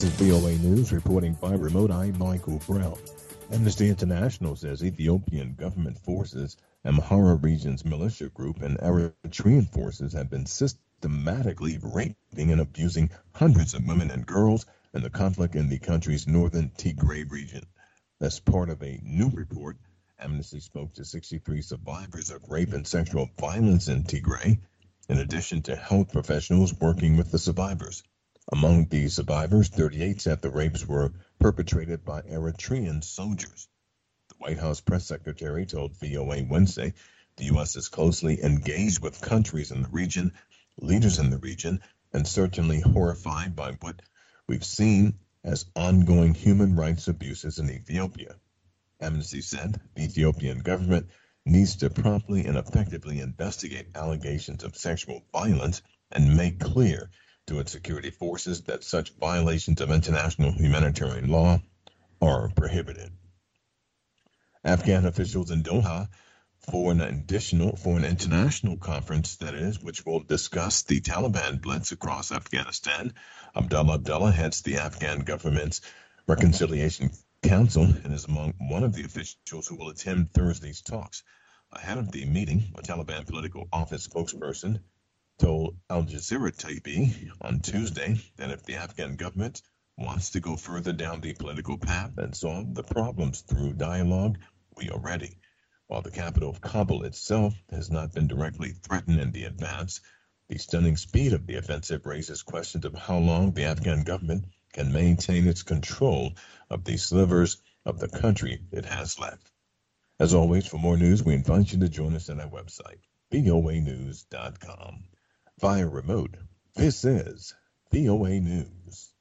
This is VOA News reporting by remote. I'm Michael Brown. Amnesty International says Ethiopian government forces, Amhara region's militia group, and Eritrean forces have been systematically raping and abusing hundreds of women and girls in the conflict in the country's northern Tigray region. As part of a new report, Amnesty spoke to 63 survivors of rape and sexual violence in Tigray, in addition to health professionals working with the survivors. Among the survivors, 38 said the rapes were perpetrated by Eritrean soldiers. The White House press secretary told VOA Wednesday the U.S. is closely engaged with countries in the region, leaders in the region, and certainly horrified by what we've seen as ongoing human rights abuses in Ethiopia. Amnesty said the Ethiopian government needs to promptly and effectively investigate allegations of sexual violence and make clear to its security forces that such violations of international humanitarian law are prohibited. Afghan officials in Doha for an international conference, that is, which will discuss the Taliban blitz across Afghanistan. Abdullah Abdullah heads the Afghan government's Reconciliation Council and is among one of the officials who will attend Thursday's talks. Ahead of the meeting, a Taliban political office spokesperson told Al Jazeera TV on Tuesday that if the Afghan government wants to go further down the political path and solve the problems through dialogue, we are ready. While the capital of Kabul itself has not been directly threatened in the advance, the stunning speed of the offensive raises questions of how long the Afghan government can maintain its control of the slivers of the country it has left. As always, for more news, we invite you to join us at our website, voanews.com. Via remote, this is VOA News.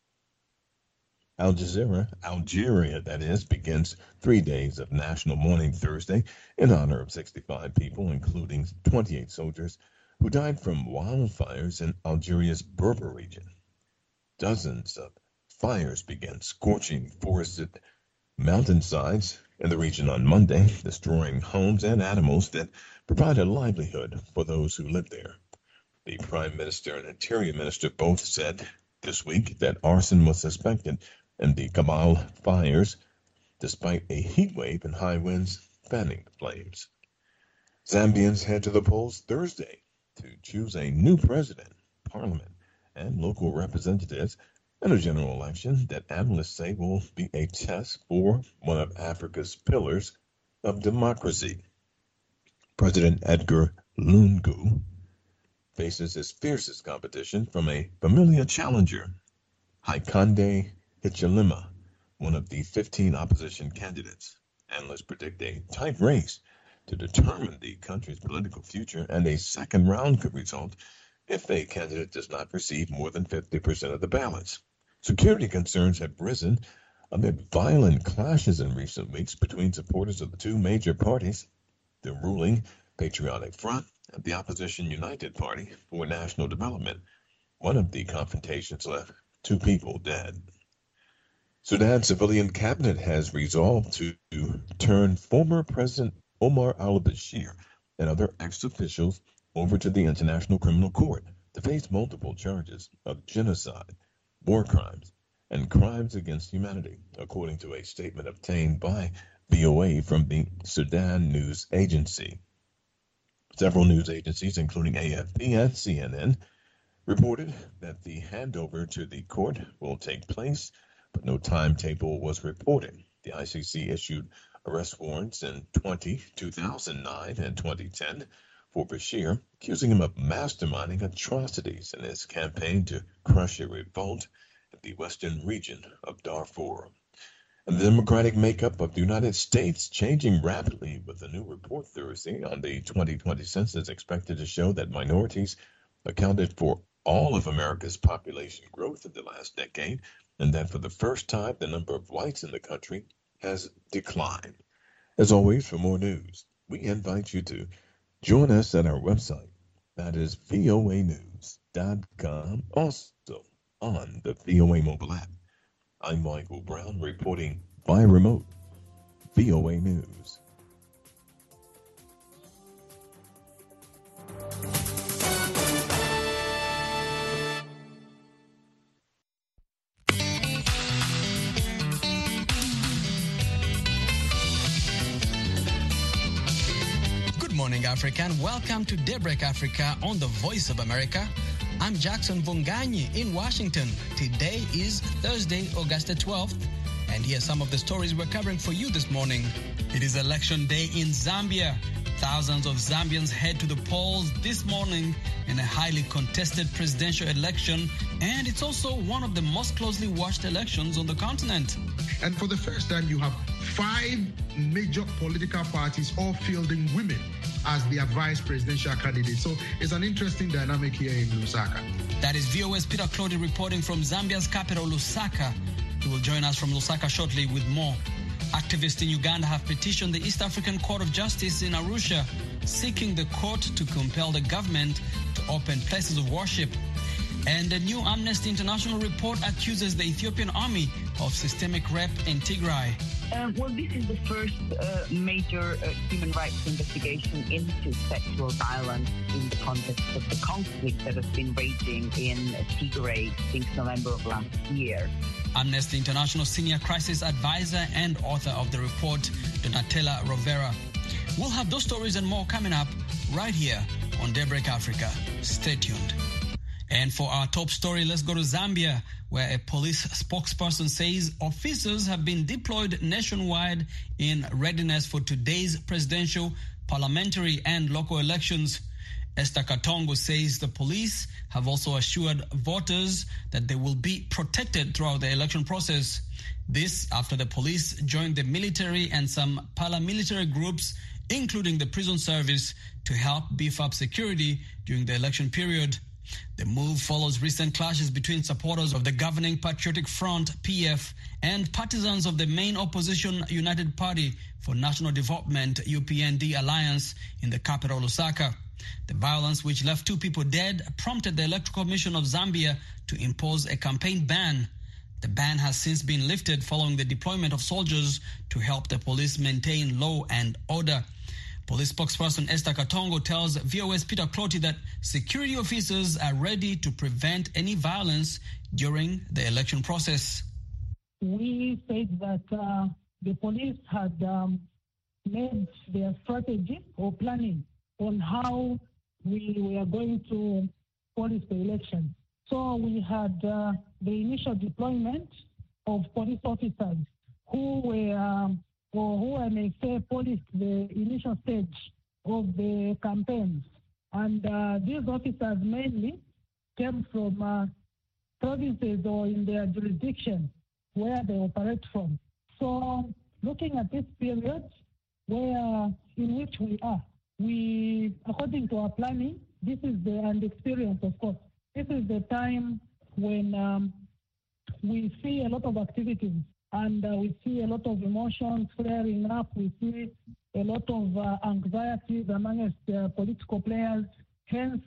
Algeria, that is, begins 3 days of national mourning Thursday in honor of 65 people, including 28 soldiers, who died from wildfires in Algeria's Berber region. Dozens of fires began scorching forested mountainsides in the region on Monday, destroying homes and animals that provide a livelihood for those who live there. The Prime Minister and Interior Minister both said this week that arson was suspected in the Kabul fires, despite a heat wave and high winds fanning the flames. Zambians head to the polls Thursday to choose a new president, parliament, and local representatives in a general election that analysts say will be a test for one of Africa's pillars of democracy. President Edgar Lungu faces his fiercest competition from a familiar challenger, Hakainde Hichilema, one of the 15 opposition candidates. Analysts predict a tight race to determine the country's political future, and a second round could result if a candidate does not receive more than 50% of the ballots. Security concerns have risen amid violent clashes in recent weeks between supporters of the two major parties, the ruling Patriotic Front and the opposition United Party for National Development. One of the confrontations left 2 people dead. Sudan's civilian cabinet has resolved to turn former President Omar al-Bashir and other ex-officials over to the International Criminal Court to face multiple charges of genocide, war crimes, and crimes against humanity, according to a statement obtained by VOA from the Sudan News Agency. Several news agencies, including AFP and CNN, reported that the handover to the court will take place, but no timetable was reported. The ICC issued arrest warrants in 2009 and 2010 for Bashir, accusing him of masterminding atrocities in his campaign to crush a revolt in the western region of Darfur. And the democratic makeup of the United States changing rapidly, with a new report Thursday on the 2020 census expected to show that minorities accounted for all of America's population growth in the last decade, and that for the first time the number of whites in the country has declined. As always, for more news, we invite you to join us at our website, that is voanews.com, also on the VOA mobile app. I'm Michael Brown reporting by remote, VOA News. morning, Africa, and welcome to Daybreak Africa on the Voice of America. I'm Jackson Vunganyi in Washington. Today is Thursday, August 12th, and here are some of the stories we're covering for you this morning. It is election day in Zambia. Thousands of Zambians head to the polls this morning in a highly contested presidential election, and it's also one of the most closely watched elections on the continent. And for the first time, you have 5 major political parties all fielding women as their vice presidential candidates. So it's an interesting dynamic here in Lusaka. That is VOA's Peter Clody reporting from Zambia's capital, Lusaka. He will join us from Lusaka shortly with more. Activists in Uganda have petitioned the East African Court of Justice in Arusha, seeking the court to compel the government to open places of worship. And a new Amnesty International report accuses the Ethiopian army of systemic rape in Tigray. Well, this is the first major human rights investigation into sexual violence in the context of the conflict that has been raging in Tigray since November of last year. Amnesty International senior crisis advisor and author of the report, Donatella Rovera. We'll have those stories and more coming up right here on Daybreak Africa. Stay tuned. And for our top story, let's go to Zambia, where a police spokesperson says officers have been deployed nationwide in readiness for today's presidential, parliamentary, and local elections. Esther Katongo says the police have also assured voters that they will be protected throughout the election process. This after the police joined the military and some paramilitary groups, including the prison service, to help beef up security during the election period. The move follows recent clashes between supporters of the governing Patriotic Front, PF, and partisans of the main opposition United Party for National Development, UPND alliance in the capital, Lusaka. The violence, which left 2 people dead, prompted the Electoral Commission of Zambia to impose a campaign ban. The ban has since been lifted following the deployment of soldiers to help the police maintain law and order. Police spokesperson Esther Katongo tells VOA's Peter Clody that security officers are ready to prevent any violence during the election process. We said that the police had made their strategy or planning on how we were going to police the election. So we had the initial deployment of police officers who were who I may say policed the initial stage of the campaigns. And these officers mainly came from provinces or in their jurisdiction where they operate from. So looking at this period in which we are, we, according to our planning, this is and experience, of course, this is the time when we see a lot of activities and we see a lot of emotions flaring up. We see a lot of anxieties amongst political players. Hence,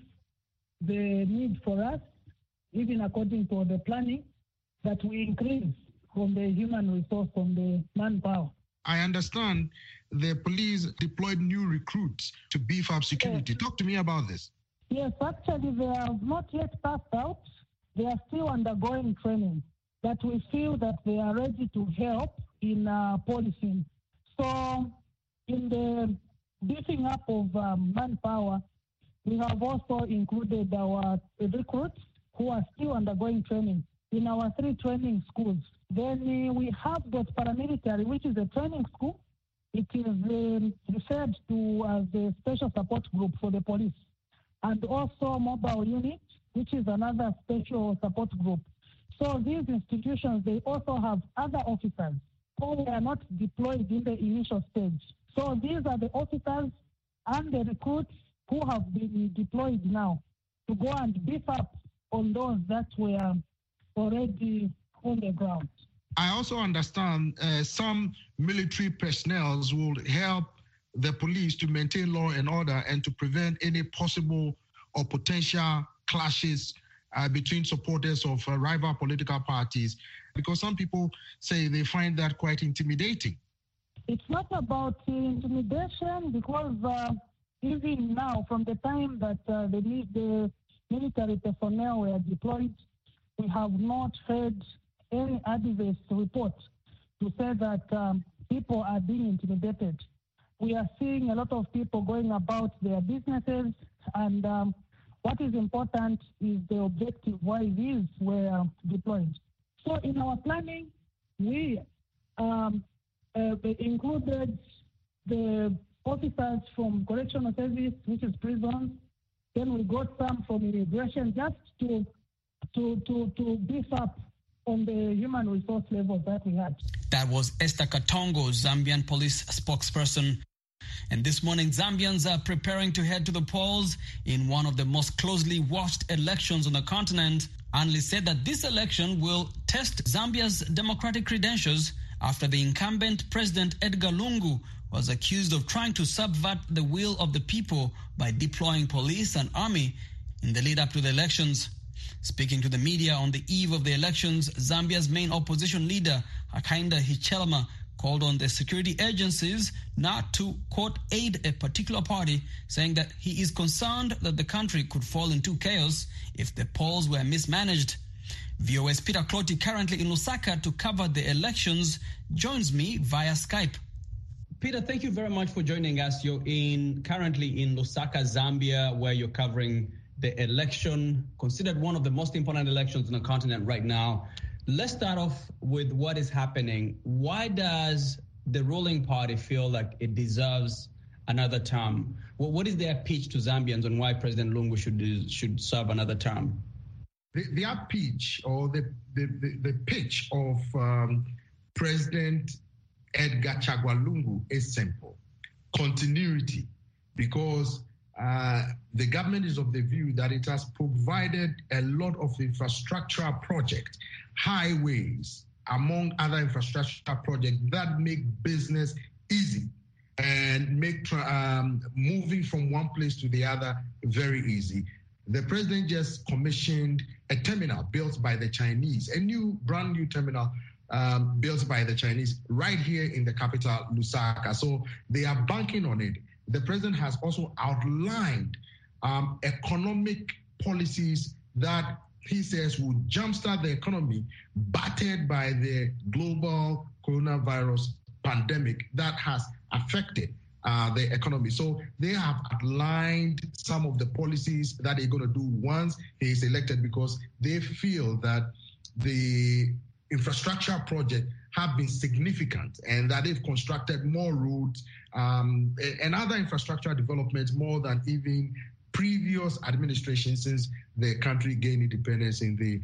the need for us, even according to the planning, that we increase from the human resource, from the manpower. I understand the police deployed new recruits to beef up security. Yes. Talk to me about this. Yes, actually, they have not yet passed out. They are still undergoing training, but we feel that they are ready to help in policing. So in the beefing up of manpower, we have also included our recruits who are still undergoing training in our 3 training schools. Then we have got paramilitary, which is a training school. It is referred to as the special support group for the police. And also mobile unit, which is another special support group. So these institutions, they also have other officers who were not deployed in the initial stage. So these are the officers and the recruits who have been deployed now to go and beef up on those that were already on the ground. I also understand some military personnel will help the police to maintain law and order and to prevent any possible or potential clashes between supporters of rival political parties, because some people say they find that quite intimidating. It's not about intimidation, because even now, from the time that the military personnel were deployed, we have not heard any adverse report to say that people are being intimidated. we are seeing a lot of people going about their businesses, and what is important is the objective why these were deployed. So in our planning, we included the officers from correctional service, which is prisons. Then we got some from immigration, just to beef up on the human resource level that we had. That was Esther Katongo, Zambian police spokesperson. And this morning, Zambians are preparing to head to the polls in one of the most closely watched elections on the continent. Analysts said that this election will test Zambia's democratic credentials after the incumbent President Edgar Lungu was accused of trying to subvert the will of the people by deploying police and army in the lead up to the elections. Speaking to the media on the eve of the elections, Zambia's main opposition leader, Hakainde Hichilema, called on the security agencies not to, quote, aid a particular party, saying that he is concerned that the country could fall into chaos if the polls were mismanaged. VOA's Peter Clotty, currently in Lusaka to cover the elections, joins me via Skype. Peter, thank you very much for joining us. You're currently in Lusaka, Zambia, where you're covering the election, considered one of the most important elections on the continent right now. Let's start off with what is happening. Why does the ruling party feel like it deserves another term? What is their pitch to Zambians on why President Lungu should serve another term? Their pitch, or the pitch of President Edgar Chagwa Lungu, is simple: continuity, because the government is of the view that it has provided a lot of infrastructural projects, highways, among other infrastructure projects that make business easy and make moving from one place to the other very easy. The president just commissioned a terminal built by the Chinese, a brand new terminal built by the Chinese right here in the capital, Lusaka. So they are banking on it. The president has also outlined economic policies that he says will jumpstart the economy battered by the global coronavirus pandemic that has affected the economy. So they have outlined some of the policies that they're going to do once he is elected, because they feel that the infrastructure project have been significant and that they've constructed more roads and other infrastructure developments more than even previous administrations since the country gained independence in the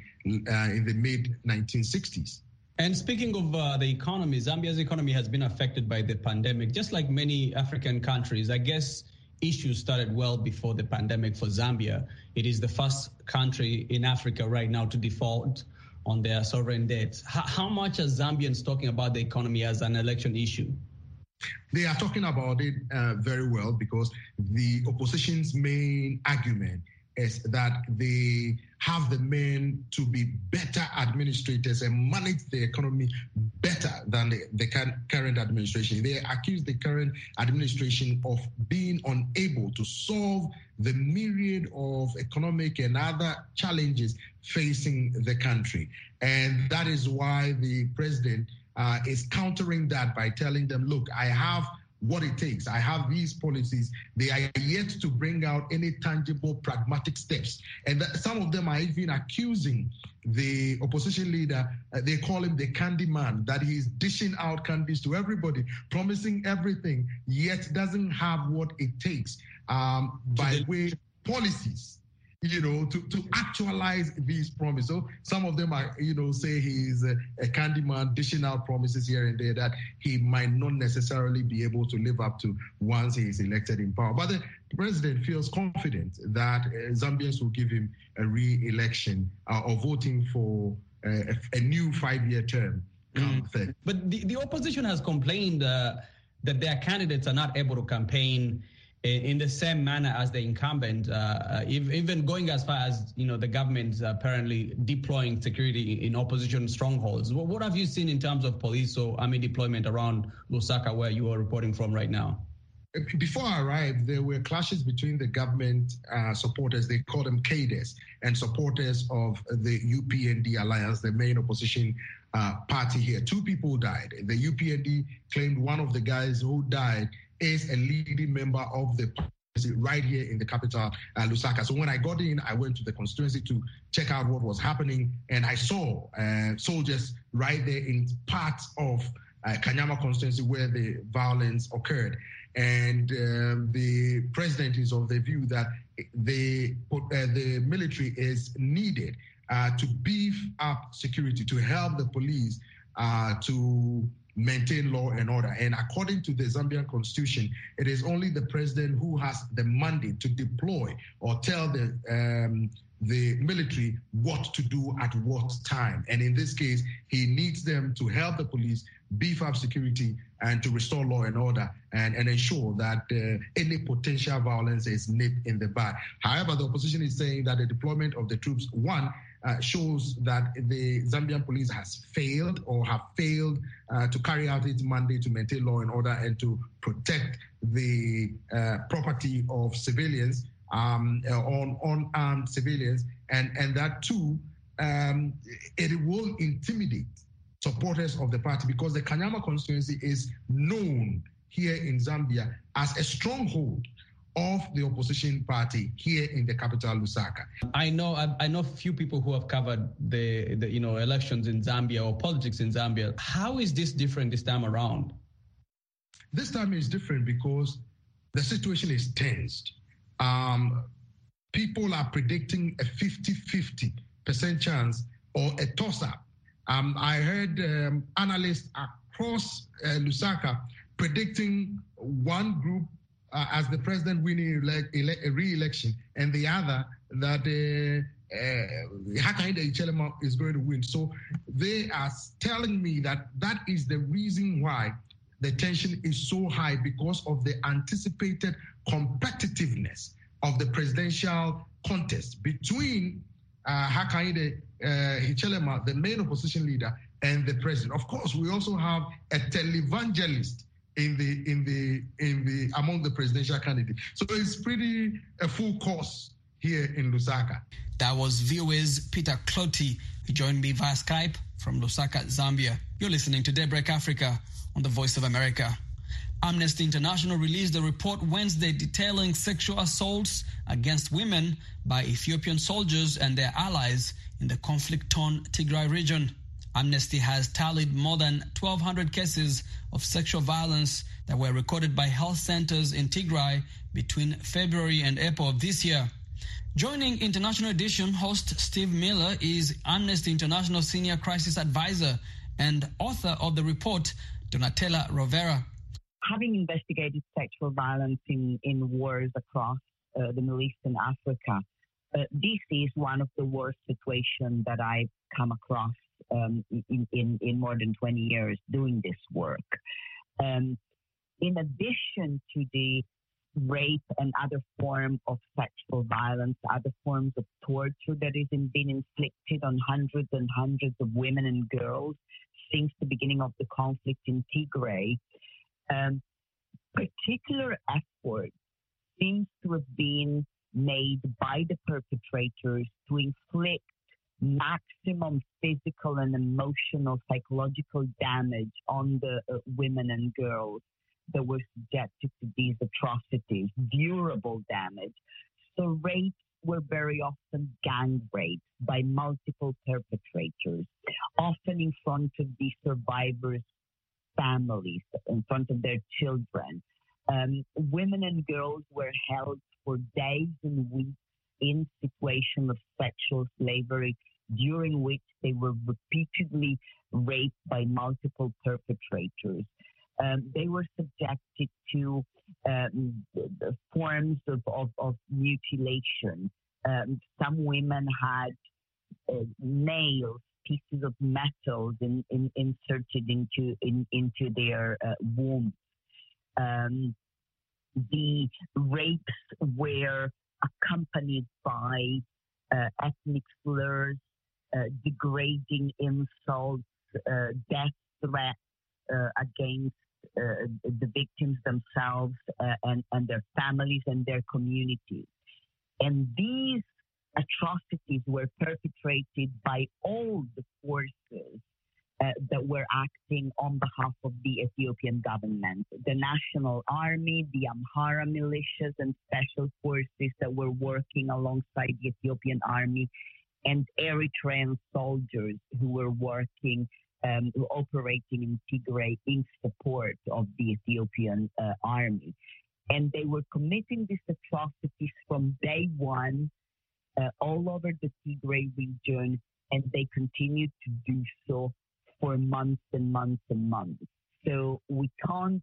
mid-1960s. And speaking of the economy, Zambia's economy has been affected by the pandemic, just like many African countries. I guess issues started well before the pandemic for Zambia. It is the first country in Africa right now to default on their sovereign debt. How much are Zambians talking about the economy as an election issue? They are talking about it very well, because the opposition's main argument is that they have the men to be better administrators and manage the economy better than the current administration. They accuse the current administration of being unable to solve the myriad of economic and other challenges facing the country. And that is why the president is countering that by telling them, look, I have what it takes. I have these policies. They are yet to bring out any tangible, pragmatic steps. And some of them are even accusing the opposition leader, they call him the candy man, that he's dishing out candies to everybody, promising everything, yet doesn't have what it takes by way of policies, to actualize these promises. So some of them are, say he's a candy man dishing out promises here and there that he might not necessarily be able to live up to once he is elected in power. But the president feels confident that Zambians will give him a re-election or voting for a new 5-year term. But the opposition has complained that their candidates are not able to campaign in the same manner as the incumbent, even going as far as, the government apparently deploying security in opposition strongholds. What have you seen in terms of police or army deployment around Lusaka, where you are reporting from right now? Before I arrived, there were clashes between the government supporters, they call them cadres, and supporters of the UPND alliance, the main opposition party here. 2 people died. The UPND claimed one of the guys who died is a leading member of the party right here in the capital, Lusaka. So when I got in, I went to the constituency to check out what was happening, and I saw soldiers right there in parts of Kanyama constituency where the violence occurred. And the president is of the view that the military is needed to beef up security, to help the police to maintain law and order. And according to the Zambian constitution, it is only the president who has the mandate to deploy or tell the military what to do at what time. And in this case, he needs them to help the police beef up security and to restore law and order and ensure that any potential violence is nipped in the bud. However, the opposition is saying that the deployment of the troops, shows that the Zambian police has failed or have failed to carry out its mandate to maintain law and order and to protect the property of civilians, unarmed civilians, and that too, it will intimidate supporters of the party because the Kanyama constituency is known here in Zambia as a stronghold of the opposition party here in the capital, Lusaka. I know few people who have covered the elections in Zambia or politics in Zambia. How is this different this time around? This time is different because the situation is tensed. People are predicting a 50-50% chance or a toss-up. I heard analysts across Lusaka predicting one group as the president winning a re-election, and the other that Hakainde Hichilema is going to win. So they are telling me that is the reason why the tension is so high, because of the anticipated competitiveness of the presidential contest between Hakainde Hichilema, the main opposition leader, and the president. Of course, we also have a televangelist among the presidential candidates. So it's pretty a full course here in Lusaka. That was VOA's Peter Clotty, who joined me via Skype from Lusaka, Zambia. You're listening to Daybreak Africa on the Voice of America. Amnesty International released a report Wednesday detailing sexual assaults against women by Ethiopian soldiers and their allies in the conflict-torn Tigray region. Amnesty has tallied more than 1,200 cases of sexual violence that were recorded by health centers in Tigray between February and April of this year. Joining International Edition host Steve Miller is Amnesty International Senior Crisis Advisor and author of the report, Donatella Rovera. Having investigated sexual violence in wars across the Middle East and Africa, this is one of the worst situations that I've come across in more than 20 years doing this work. In addition to the rape and other forms of sexual violence, other forms of torture that has been inflicted on hundreds and hundreds of women and girls since the beginning of the conflict in Tigray, particular effort seems to have been made by the perpetrators to inflict maximum physical and emotional, psychological damage on the women and girls that were subjected to these atrocities, durable damage. So rapes were very often gang rapes by multiple perpetrators, often in front of the survivors' families, in front of their children. Women and girls were held for days and weeks in situation of sexual slavery, during which they were repeatedly raped by multiple perpetrators. They were subjected to forms of mutilation. Some women had nails, pieces of metals inserted into their womb. The rapes were accompanied by ethnic slurs, degrading insults, death threats against the victims themselves and their families and their communities. And these atrocities were perpetrated by all the forces that were acting on behalf of the Ethiopian government. The National Army, the Amhara militias and special forces that were working alongside the Ethiopian Army, and Eritrean soldiers who were working, operating in Tigray in support of the Ethiopian Army. And they were committing these atrocities from day one all over the Tigray region, and they continued to do so for months and months and months. So we can't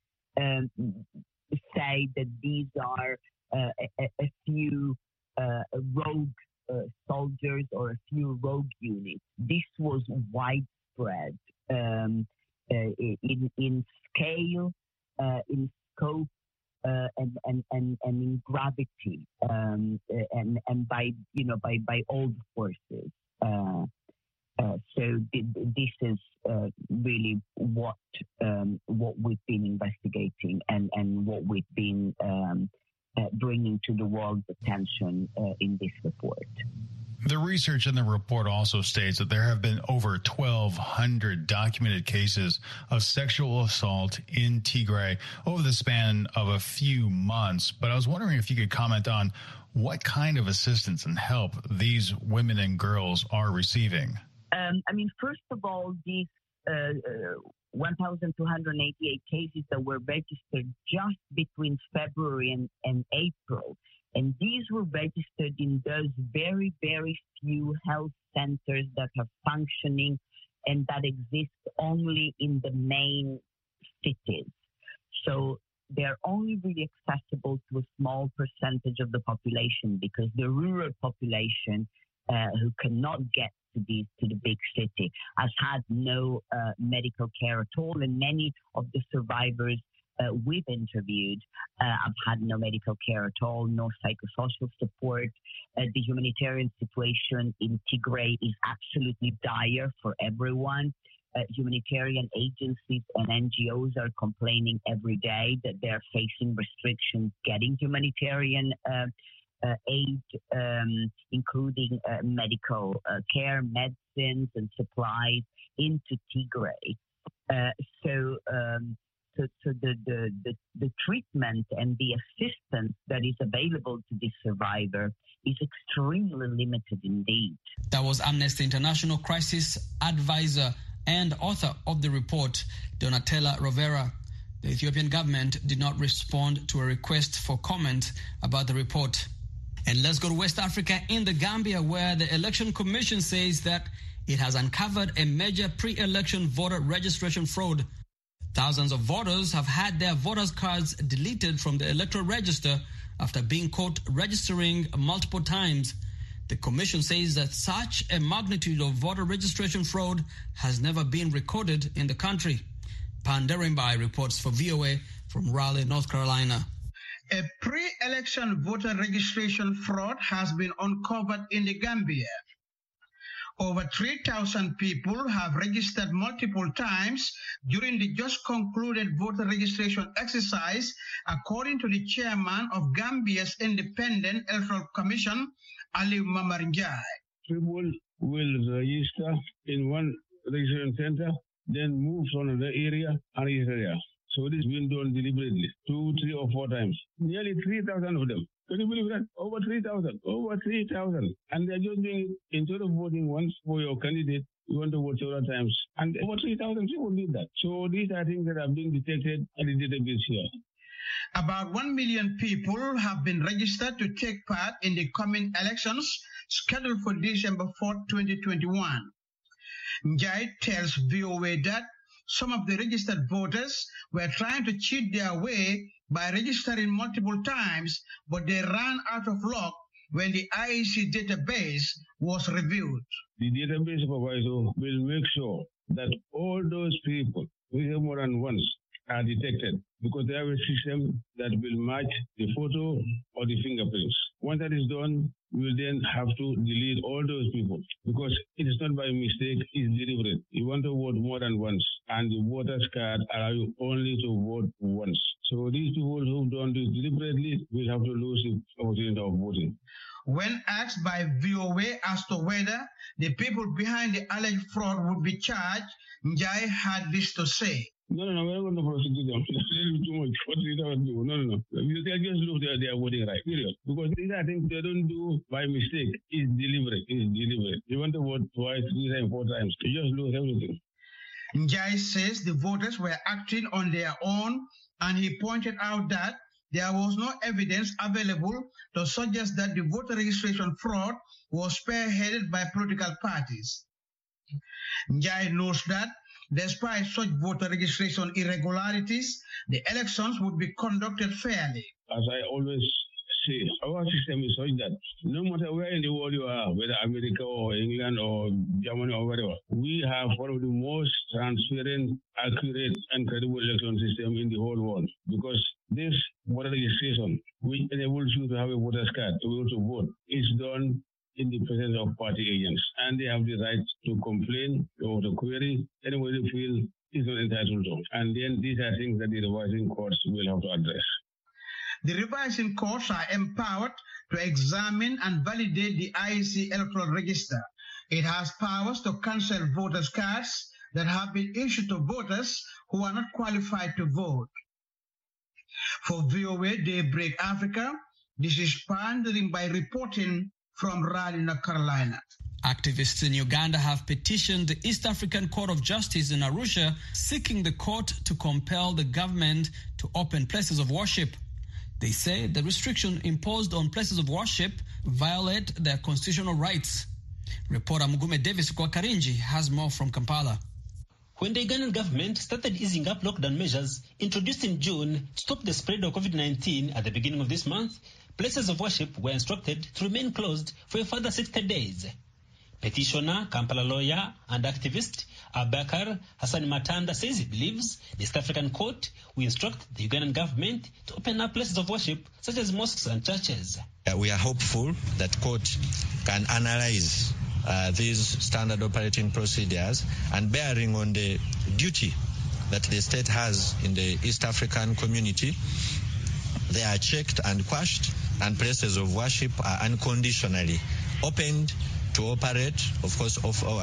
say that these are a few rogue soldiers or a few rogue units. This was widespread in scale, in scope, and in gravity, and by all the forces. So this is really what we've been investigating and what we've been bringing to the world's attention in this report. The research in the report also states that there have been over 1,200 documented cases of sexual assault in Tigray over the span of a few months. But I was wondering if you could comment on what kind of assistance and help these women and girls are receiving. First of all, these 1,288 cases that were registered just between February and April. And these were registered in those very, very few health centers that are functioning and that exist only in the main cities. So they're only really accessible to a small percentage of the population, because the rural population who cannot get to the big city has had no medical care at all, and many of the survivors we've interviewed have had no medical care at all, no psychosocial support. The humanitarian situation in Tigray is absolutely dire for everyone. Humanitarian agencies and NGOs are complaining every day that they're facing restrictions getting humanitarian aid, including medical care, medicines, and supplies into Tigray. So the treatment and the assistance that is available to this survivor is extremely limited indeed. That was Amnesty International crisis advisor and author of the report, Donatella Rovera. The Ethiopian government did not respond to a request for comment about the report. And let's go to West Africa in the Gambia, where the Election Commission says that it has uncovered a major pre-election voter registration fraud. Thousands of voters have had their voters' cards deleted from the electoral register after being caught registering multiple times. The commission says that such a magnitude of voter registration fraud has never been recorded in the country. Pandarimbai reports for VOA from Raleigh, North Carolina. A pre-election voter registration fraud has been uncovered in the Gambia. Over 3,000 people have registered multiple times during the just concluded voter registration exercise, according to the chairman of Gambia's Independent Electoral Commission, Ali Mamarinjai. People will register in one registration center, then move to another area and register there. So this has been done deliberately, 2, 3, or 4 times. Nearly 3,000 of them. Can you believe that? Over 3,000. Over 3,000. And they're just doing it, instead of voting once for your candidate, you want to vote several times. And over 3,000 people did that. So these are things that have been detected at the database here. About 1 million people have been registered to take part in the coming elections scheduled for December 4, 2021. Njai tells VOA that some of the registered voters were trying to cheat their way by registering multiple times, but they ran out of luck when the IEC database was reviewed. The database supervisor will make sure that all those people who have more than once are detected, because they have a system that will match the photo or the fingerprints. Once that is done, we will then have to delete all those people because it is not by mistake, it's deliberate. You want to vote more than once, and the voters card allow you only to vote once. So these people who don't do it deliberately will have to lose the opportunity of voting. When asked by VOA as to whether the people behind the alleged fraud would be charged, Njai had this to say. No, we're not going to prosecute them. Too much. What do you do? No. They just look there, they are voting right, period. Because these are things they don't do by mistake. It's deliberate. You want to vote twice, 3 times, 4 times. You just lose everything. Njai says the voters were acting on their own, and he pointed out that there was no evidence available to suggest that the voter registration fraud was spearheaded by political parties. Njai notes that despite such voter registration irregularities, the elections would be conducted fairly. As I always say, our system is such that no matter where in the world you are, whether America or England or Germany or whatever, we have one of the most transparent, accurate, and credible election system in the whole world. Because this voter registration, which enables you to have a voter's card to be able to vote, is done in the presence of party agents, and they have the right to complain or to query anybody they feel is not entitled to. And then these are things that the revising courts will have to address. The revising courts are empowered to examine and validate the IEC electoral register. It has powers to cancel voters' cards that have been issued to voters who are not qualified to vote. For VOA Daybreak Africa, this is Pandering by reporting from Raleigh, North Carolina. Activists in Uganda have petitioned the East African Court of Justice in Arusha, seeking the court to compel the government to open places of worship. They say the restriction imposed on places of worship violate their constitutional rights. Reporter Mugume Davis Kwakarinji has more from Kampala. When the Ugandan government started easing up lockdown measures introduced in June to stop the spread of COVID-19 at the beginning of this month, places of worship were instructed to remain closed for a further 60 days. Petitioner, Kampala lawyer and activist Abakar Hassan Matanda says he believes the East African Court will instruct the Ugandan government to open up places of worship such as mosques and churches. We are hopeful that court can analyze these standard operating procedures and bearing on the duty that the state has in the East African community. They are checked and quashed, and places of worship are unconditionally opened to operate, of course,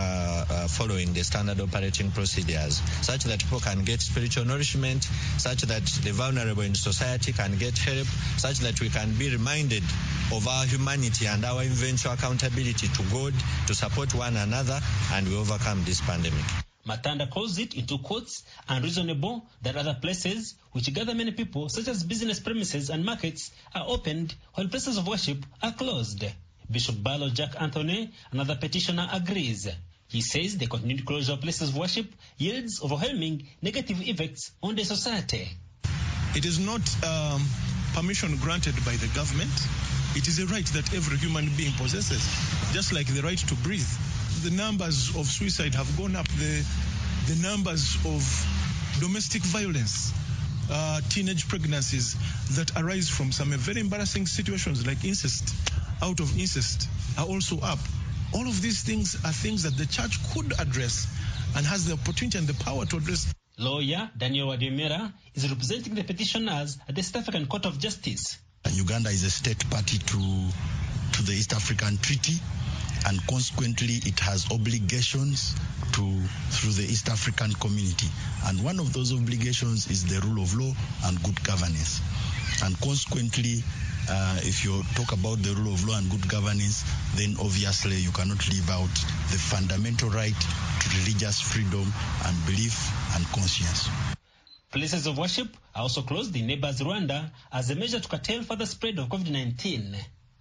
following the standard operating procedures, such that people can get spiritual nourishment, such that the vulnerable in society can get help, such that we can be reminded of our humanity and our eventual accountability to God to support one another, and we overcome this pandemic. Matanda calls it into quotes unreasonable that other places which gather many people, such as business premises and markets, are opened while places of worship are closed. Bishop Barlow Jack Anthony, another petitioner, agrees. He says the continued closure of places of worship yields overwhelming negative effects on the society. It is not permission granted by the government. It is a right that every human being possesses, just like the right to breathe. The numbers of suicide have gone up. The numbers of domestic violence, teenage pregnancies that arise from some very embarrassing situations like incest, out of incest, are also up. All of these things are things that the church could address and has the opportunity and the power to address. Lawyer Daniel Wadimera is representing the petitioners at the East African Court of Justice. Uganda is a state party to the East African Treaty, and consequently it has obligations through the East African community. And one of those obligations is the rule of law and good governance. And consequently, if you talk about the rule of law and good governance, then obviously you cannot leave out the fundamental right to religious freedom and belief and conscience. Places of worship are also closed in neighbors Rwanda as a measure to curtail further spread of COVID-19.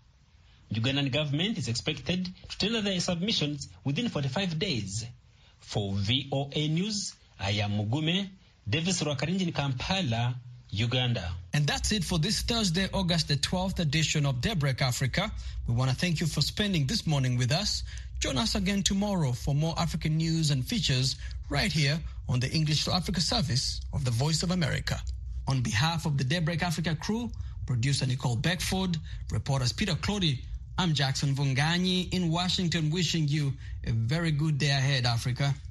The Ugandan government is expected to tender their submissions within 45 days. For VOA News, I am Mugume Davis Rwakarinji in Kampala, Uganda. And that's it for this Thursday, August the 12th edition of Daybreak Africa. We want to thank you for spending this morning with us. Join us again tomorrow for more African news and features right here on the English to Africa service of the Voice of America. On behalf of the Daybreak Africa crew, producer Nicole Beckford, reporters Peter Clody, I'm Jackson Vunganyi in Washington, wishing you a very good day ahead, Africa.